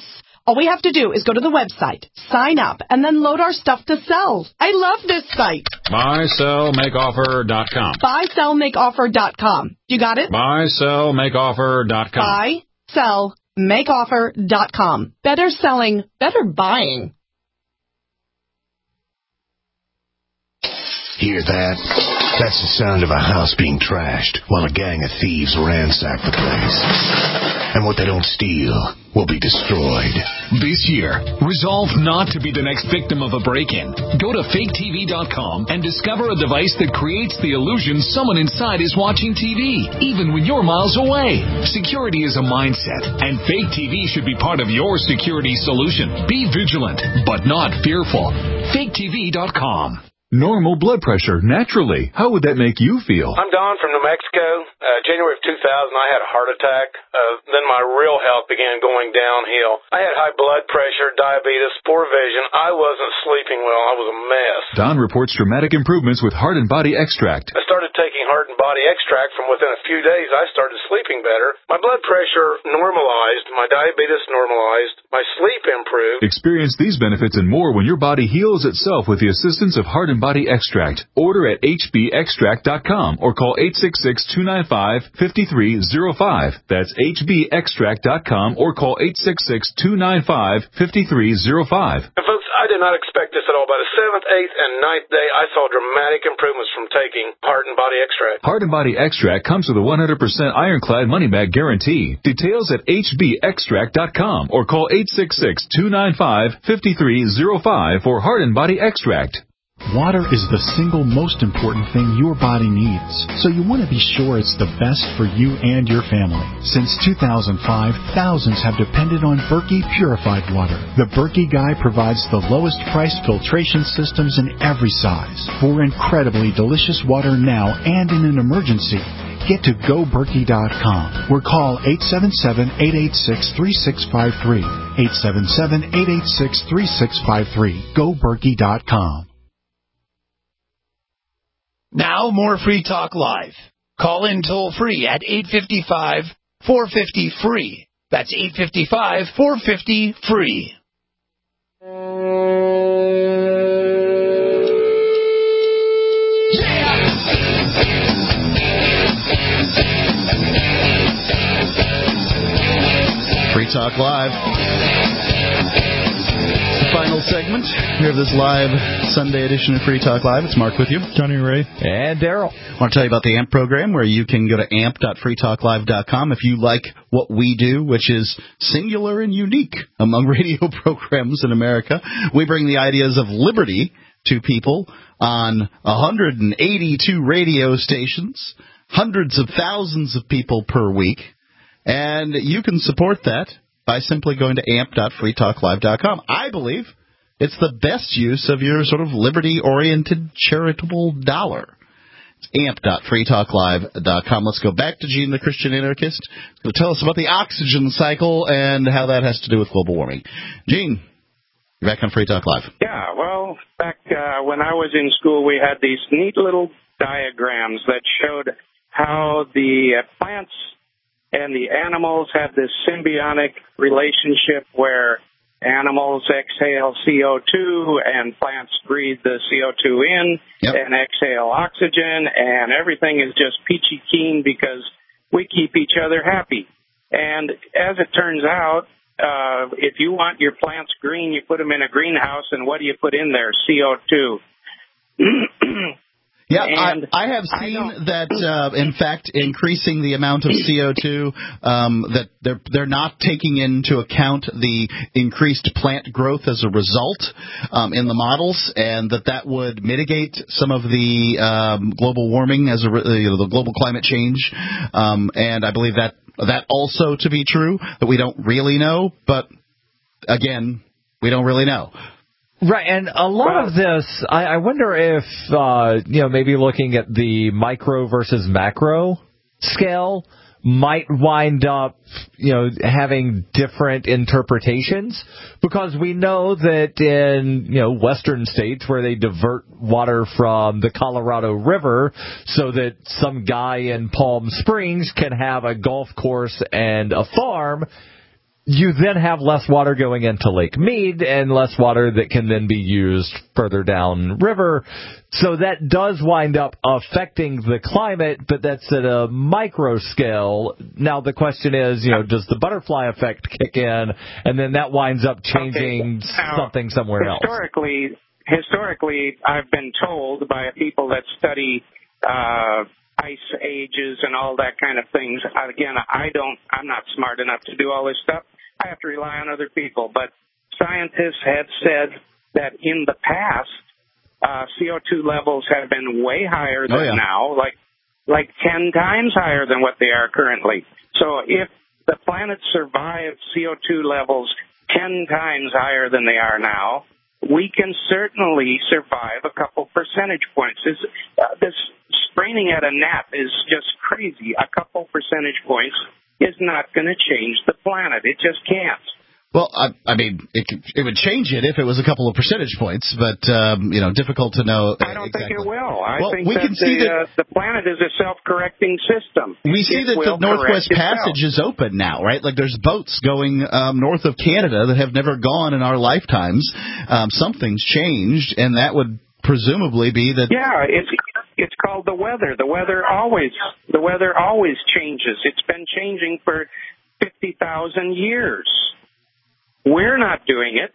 Speaker 15: All we have to do is go to the website, sign up, and then load our stuff to sell. I love this site.
Speaker 16: BuySellMakeOffer.com.
Speaker 15: BuySellMakeOffer.com. You got it?
Speaker 16: BuySellMakeOffer.com.
Speaker 15: BuySellMakeOffer.com. Better selling, better buying.
Speaker 1: Hear that? That's the sound of a house being trashed while a gang of thieves ransack the place. And what they don't steal will be destroyed.
Speaker 17: This year, resolve not to be the next victim of a break-in. Go to faketv.com and discover a device that creates the illusion someone inside is watching TV, even when you're miles away. Security is a mindset, and Fake TV should be part of your security solution. Be vigilant, but not fearful. faketv.com.
Speaker 18: Normal blood pressure, naturally. How would that make you feel?
Speaker 19: I'm Don from New Mexico. January of 2000, I had a heart attack. Then my real health began going downhill. I had high blood pressure, diabetes, poor vision. I wasn't sleeping well. I was a mess.
Speaker 18: Don reports dramatic improvements with Heart and Body Extract.
Speaker 19: I started taking Heart and Body Extract. From within a few days, I started sleeping better. My blood pressure normalized. My diabetes normalized. My sleep improved.
Speaker 18: Experience these benefits and more when your body heals itself with the assistance of Heart and Body Extract. Order at hbextract.com or call 866-295-5305. That's hbextract.com or call 866-295-5305.
Speaker 19: And folks, I did not expect this at all. By the 7th, 8th, and 9th day, I saw dramatic improvements from taking Heart and Body Extract.
Speaker 18: Heart and Body Extract comes with a 100% ironclad money-back guarantee. Details at hbextract.com or call 866-295-5305 for Heart and Body Extract.
Speaker 20: Water is the single most important thing your body needs, so you want to be sure it's the best for you and your family. Since 2005, thousands have depended on Berkey purified water. The Berkey Guy provides the lowest price filtration systems in every size for incredibly delicious water now and in an emergency. Get to GoBerkey.com or call 877-886-3653. 877-886-3653. GoBerkey.com.
Speaker 9: Now more Free Talk Live. Call in toll free at 855-450-FREE. That's 855-450-FREE.
Speaker 3: Free Talk Live. Final segment here of this live Sunday edition of Free Talk Live. It's Mark with you.
Speaker 4: Johnny Ray.
Speaker 5: And Daryl.
Speaker 3: I want to tell you about the AMP program, where you can go to amp.freetalklive.com if you like what we do, which is singular and unique among radio programs in America. We bring the ideas of liberty to people on 182 radio stations, hundreds of thousands of people per week, and you can support that by simply going to amp.freetalklive.com. I believe it's the best use of your sort of liberty-oriented charitable dollar. It's amp.freetalklive.com. Let's go back to Gene, the Christian anarchist, who will tell us about the oxygen cycle and how that has to do with global warming. Gene, you're back on Free Talk Live.
Speaker 13: Yeah, well, back when I was in school, we had these neat little diagrams that showed how the plants and the animals have this symbiotic relationship where animals exhale CO2 and plants breathe the CO2 in and exhale oxygen, and everything is just peachy keen because we keep each other happy. And as it turns out, if you want your plants green, you put them in a greenhouse, and what do you put in there? CO2.
Speaker 3: Yeah, I have seen that, in fact, increasing the amount of CO2, that they're not taking into account the increased plant growth as a result in the models, and that would mitigate some of the global warming as the global climate change. And I believe that also to be true, that we don't really know, but again, we don't really know.
Speaker 5: Right, and a lot of this, I wonder if, maybe looking at the micro versus macro scale might wind up, having different interpretations, because we know that in, western states where they divert water from the Colorado River so that some guy in Palm Springs can have a golf course and a farm, you then have less water going into Lake Mead and less water that can then be used further down river. So that does wind up affecting the climate, but that's at a micro scale. Now the question is, does the butterfly effect kick in, and then that winds up changing something somewhere else?
Speaker 13: Historically, I've been told by people that study ice ages and all that kind of things. Again, I'm not smart enough to do all this stuff. I have to rely on other people. But scientists have said that in the past, CO2 levels have been way higher than now, like 10 times higher than what they are currently. So if the planet survived CO2 levels 10 times higher than they are now, we can certainly survive a couple percentage points. This spraining at a gnat is just crazy. A couple percentage points is not going to change the planet. It just can't.
Speaker 3: Well, I mean, it would change it if it was a couple of percentage points, but, difficult to know.
Speaker 13: I don't think it will. I think
Speaker 3: we can see that
Speaker 13: the planet is a self-correcting system.
Speaker 3: We see that the Northwest Passage is open now, right? Like there's boats going north of Canada that have never gone in our lifetimes. Something's changed, and that would presumably be that.
Speaker 13: Yeah, it's called the weather. The weather always changes. It's been changing for 50,000 years. We're not doing it.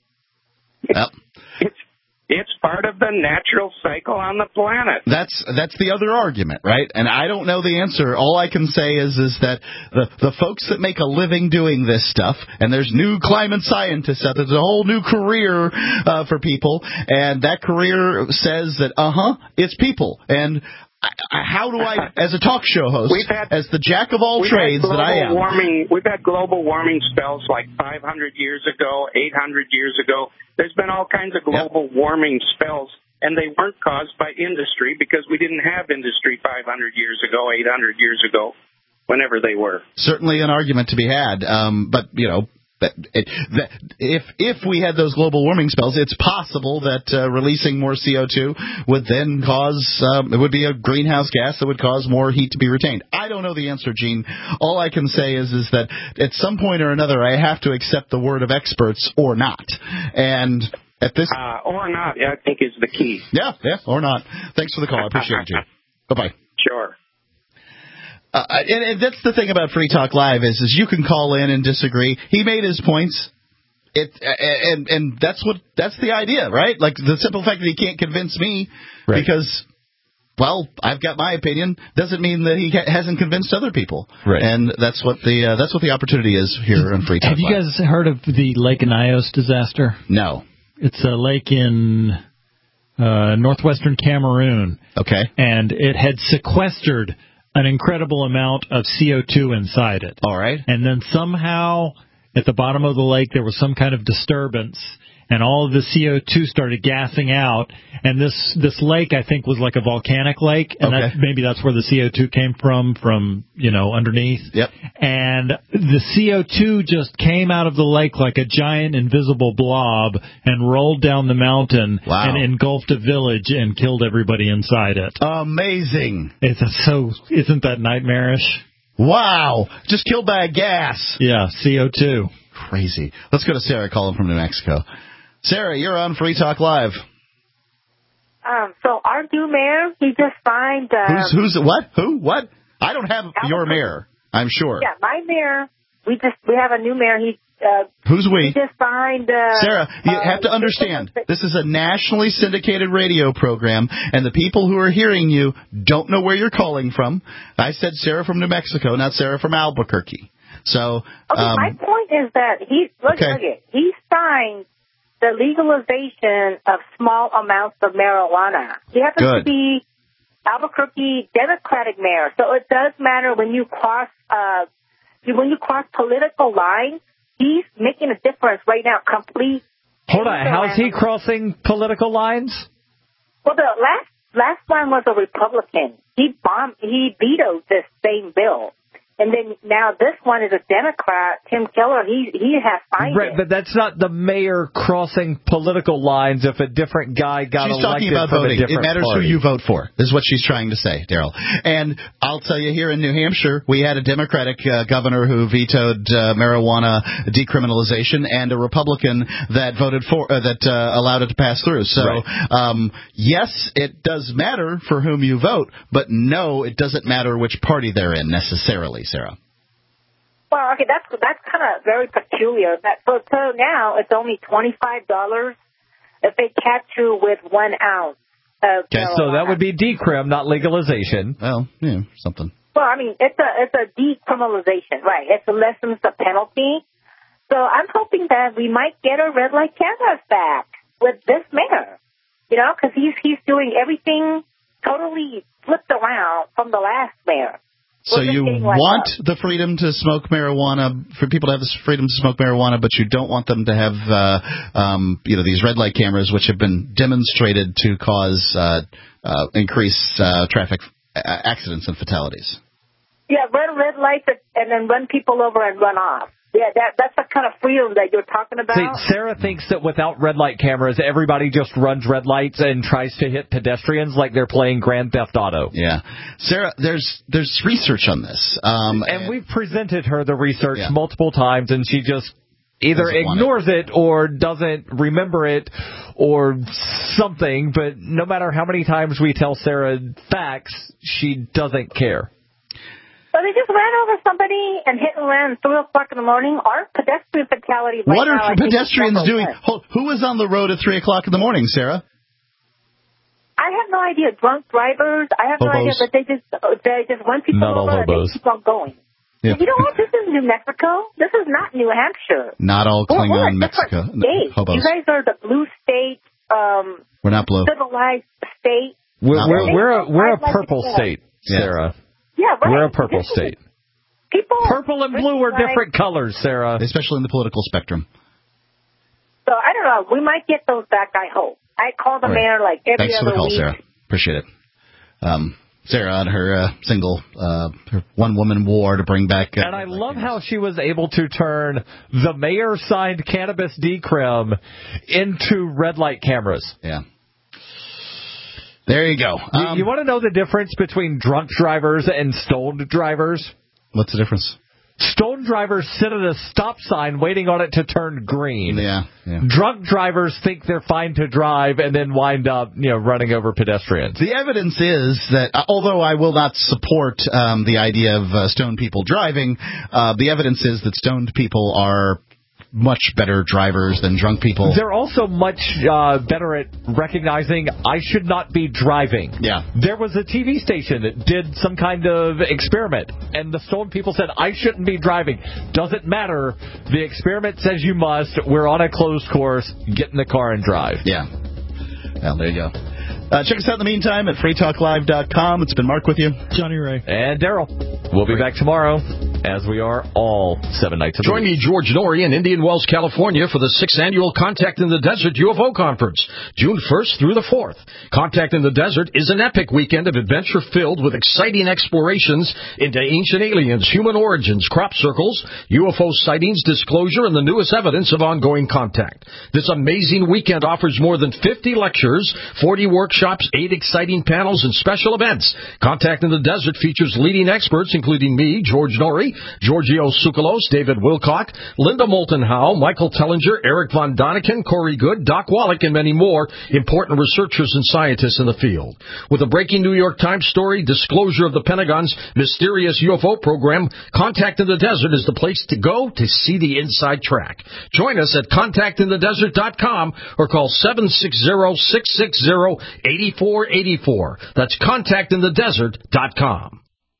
Speaker 13: It's part of the natural cycle on the planet.
Speaker 3: That's the other argument, right? And I don't know the answer. All I can say is that the folks that make a living doing this stuff, and there's new climate scientists out there, there's a whole new career for people, and that career says that, it's people. And how do I, as a talk show host, as the jack of all trades that I am?
Speaker 13: We've had global warming spells like 500 years ago, 800 years ago. There's been all kinds of global warming spells, and they weren't caused by industry because we didn't have industry 500 years ago, 800 years ago, whenever they were.
Speaker 3: Certainly an argument to be had, but, if we had those global warming spells, it's possible that releasing more CO2 would then cause it would be a greenhouse gas that would cause more heat to be retained. I don't know the answer, Gene. All I can say is that at some point or another, I have to accept the word of experts or not. And at this
Speaker 13: or not, I think is the key.
Speaker 3: Yeah, or not. Thanks for the call. I appreciate it, Gene. Bye-bye.
Speaker 13: Sure.
Speaker 3: And that's the thing about Free Talk Live is you can call in and disagree. He made his points. And that's the idea, right? Like the simple fact that he can't convince me because, well, I've got my opinion doesn't mean that he hasn't convinced other people. Right. And that's what the opportunity is here on Free Talk Live.
Speaker 4: Have you guys heard of the Lake Nyos disaster?
Speaker 3: No.
Speaker 4: It's a lake in northwestern Cameroon.
Speaker 3: Okay.
Speaker 4: And it had sequestered an incredible amount of CO2 inside it.
Speaker 3: All right.
Speaker 4: And then somehow at the bottom of the lake there was some kind of disturbance, and all of the CO2 started gassing out, and this lake, I think, was like a volcanic lake, and maybe that's where the CO2 came from underneath.
Speaker 3: Yep.
Speaker 4: And the CO2 just came out of the lake like a giant invisible blob and rolled down the mountain and engulfed a village and killed everybody inside it.
Speaker 3: Amazing.
Speaker 4: Isn't that nightmarish?
Speaker 3: Wow. Just killed by a gas.
Speaker 4: Yeah, CO2.
Speaker 3: Crazy. Let's go to Sarah calling from New Mexico. Sarah, you're on Free Talk Live.
Speaker 21: So our new mayor, he just signed...
Speaker 3: Who's what? Who? What? I don't have your mayor, I'm sure.
Speaker 21: Yeah, my mayor, we have a new mayor.
Speaker 3: Who's we?
Speaker 21: He just signed...
Speaker 3: Sarah, you have to understand, this is a nationally syndicated radio program, and the people who are hearing you don't know where you're calling from. I said Sarah from New Mexico, not Sarah from Albuquerque. So...
Speaker 21: my point is that he signed the legalization of small amounts of marijuana. He happens to be Albuquerque Democratic mayor, so it does matter when you cross political lines. He's making a difference right now.
Speaker 5: Hold on, how's he crossing political lines?
Speaker 21: Well, the last one was a Republican. He vetoed this same bill. And then now this one is a Democrat, Tim Keller. He has signed
Speaker 5: right,
Speaker 21: it.
Speaker 5: but that's not the mayor crossing political lines if a different guy got
Speaker 3: she's
Speaker 5: elected
Speaker 3: talking about
Speaker 5: from
Speaker 3: voting.
Speaker 5: a different
Speaker 3: It matters
Speaker 5: party.
Speaker 3: who you vote for, is what she's trying to say, Daryl. And I'll tell you, here in New Hampshire, we had a Democratic governor who vetoed marijuana decriminalization and a Republican that voted for allowed it to pass through. So, yes, it does matter for whom you vote, but no, it doesn't matter which party they're in necessarily, Sarah.
Speaker 21: Well, okay, that's kind of very peculiar. So now it's only $25 if they catch you with 1 ounce of marijuana.
Speaker 5: So that would be decrim, not legalization.
Speaker 3: Well, yeah, something.
Speaker 21: Well, I mean, it's a decriminalization, right? It lessens the penalty. So I'm hoping that we might get our red light cameras back with this mayor, because he's doing everything totally flipped around from the last mayor.
Speaker 3: So you want the freedom to smoke marijuana, for people to have the freedom to smoke marijuana, but you don't want them to have, these red light cameras, which have been demonstrated to cause increase traffic accidents and fatalities.
Speaker 21: Yeah, red lights and then run people over and run off. Yeah, that's the kind of freedom that you're talking about.
Speaker 5: See, Sarah thinks that without red light cameras, everybody just runs red lights and tries to hit pedestrians like they're playing Grand Theft Auto.
Speaker 3: Yeah. Sarah, there's research on this.
Speaker 5: And we've presented her the research multiple times, and she just either ignores it or doesn't remember it or something. But no matter how many times we tell Sarah facts, she doesn't care.
Speaker 21: So they just ran over somebody and hit and ran at 3 o'clock in the morning. Our pedestrian fatality right
Speaker 3: what
Speaker 21: now,
Speaker 3: are pedestrians doing? Who was on the road at 3 o'clock in the morning, Sarah?
Speaker 21: I have no idea. Drunk drivers. I have no idea, but they just run people
Speaker 5: not
Speaker 21: over
Speaker 5: all
Speaker 21: and they keep on going.
Speaker 3: Yep.
Speaker 21: You know what? This is New Mexico. This is not New Hampshire.
Speaker 3: Not all Klingon Mexico.
Speaker 21: Hobos. You guys are the blue state.
Speaker 3: We're not blue.
Speaker 21: Civilized state.
Speaker 5: We're a purple state, Sarah.
Speaker 21: Yeah, right.
Speaker 5: We're a purple state. Purple and blue are different colors, Sarah.
Speaker 3: Especially in the political spectrum.
Speaker 21: So, I don't know. We might get those back, I hope. I call the mayor like every
Speaker 3: Thanks
Speaker 21: other
Speaker 3: for the call,
Speaker 21: week.
Speaker 3: Sarah. Appreciate it. Sarah on her single, her one-woman war to bring back...
Speaker 5: and I love how she was able to turn the mayor-signed cannabis decrim into red light cameras.
Speaker 3: Yeah. There you go.
Speaker 5: You want to know the difference between drunk drivers and stoned drivers?
Speaker 3: What's the difference?
Speaker 5: Stoned drivers sit at a stop sign waiting on it to turn green.
Speaker 3: Yeah.
Speaker 5: Drunk drivers think they're fine to drive and then wind up, running over pedestrians.
Speaker 3: The evidence is that, although I will not support the idea of stoned people driving, the evidence is that stoned people are much better drivers than drunk people.
Speaker 5: They're also much better at recognizing I should not be driving.
Speaker 3: Yeah.
Speaker 5: There was a TV station that did some kind of experiment, and the stoned people said, I shouldn't be driving. Doesn't matter. The experiment says you must. We're on a closed course. Get in the car and drive.
Speaker 3: Yeah. Well, there you go. Check us out in the meantime at freetalklive.com. It's been Mark with you.
Speaker 4: Johnny Ray.
Speaker 5: And Daryl. We'll be back tomorrow, as we are all 7 nights a week.
Speaker 2: Join me, George Norrie, in Indian Wells, California for the 6th Annual Contact in the Desert UFO Conference, June 1st through the 4th. Contact in the Desert is an epic weekend of adventure filled with exciting explorations into ancient aliens, human origins, crop circles, UFO sightings, disclosure, and the newest evidence of ongoing contact. This amazing weekend offers more than 50 lectures, 40 workshops, 8 exciting panels, and special events. Contact in the Desert features leading experts, including me, George Norrie, Giorgio Tsoukalos, David Wilcock, Linda Moulton Howe, Michael Tellinger, Eric Von Daniken, Corey Good, Doc Wallach, and many more important researchers and scientists in the field. With a breaking New York Times story, disclosure of the Pentagon's mysterious UFO program, Contact in the Desert is the place to go to see the inside track. Join us at contactinthedesert.com or call 760-660-8484. That's contactinthedesert.com.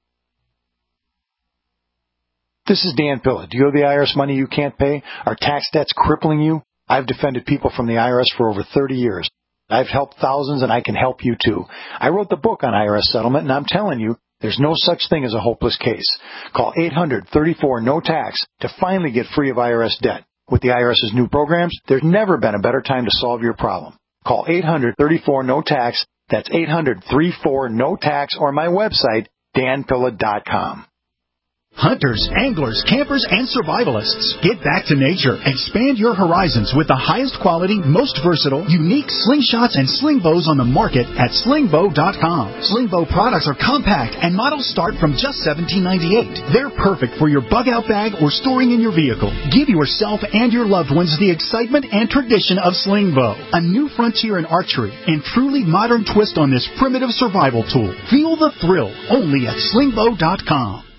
Speaker 22: This is Dan Pilla. Do you owe the IRS money you can't pay? Are tax debts crippling you? I've defended people from the IRS for over 30 years. I've helped thousands, and I can help you too. I wrote the book on IRS settlement, and I'm telling you, there's no such thing as a hopeless case. Call 800-34-NO-TAX to finally get free of IRS debt. With the IRS's new programs, there's never been a better time to solve your problem. Call 800-34-NO-TAX. That's 800-34-NO-TAX, or my website, danpilla.com.
Speaker 20: Hunters, anglers, campers, and survivalists, get back to nature. Expand your horizons with the highest quality, most versatile, unique slingshots and sling bows on the market at slingbow.com. Slingbow products are compact and models start from just $17.98. They're perfect for your bug out bag or storing in your vehicle. Give yourself and your loved ones the excitement and tradition of Slingbow, a new frontier in archery and truly modern twist on this primitive survival tool. Feel the thrill only at slingbow.com.